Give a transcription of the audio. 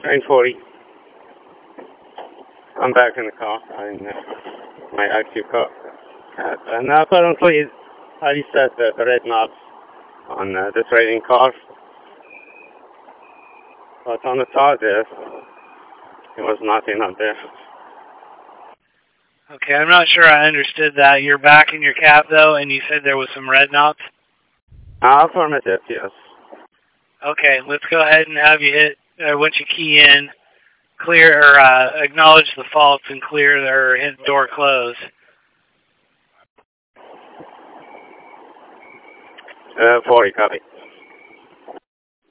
Train 40. I'm back in the car, in my active car. And currently I reset the red knobs on the trading car. But on the top there, there was nothing up there. Okay, I'm not sure I understood that. You're back in your cab, though, and you said there was some red knobs? Affirmative, yes. Okay, let's go ahead and have you hit, once you key in, clear or acknowledge the faults and clear or hit door close. 40, copy.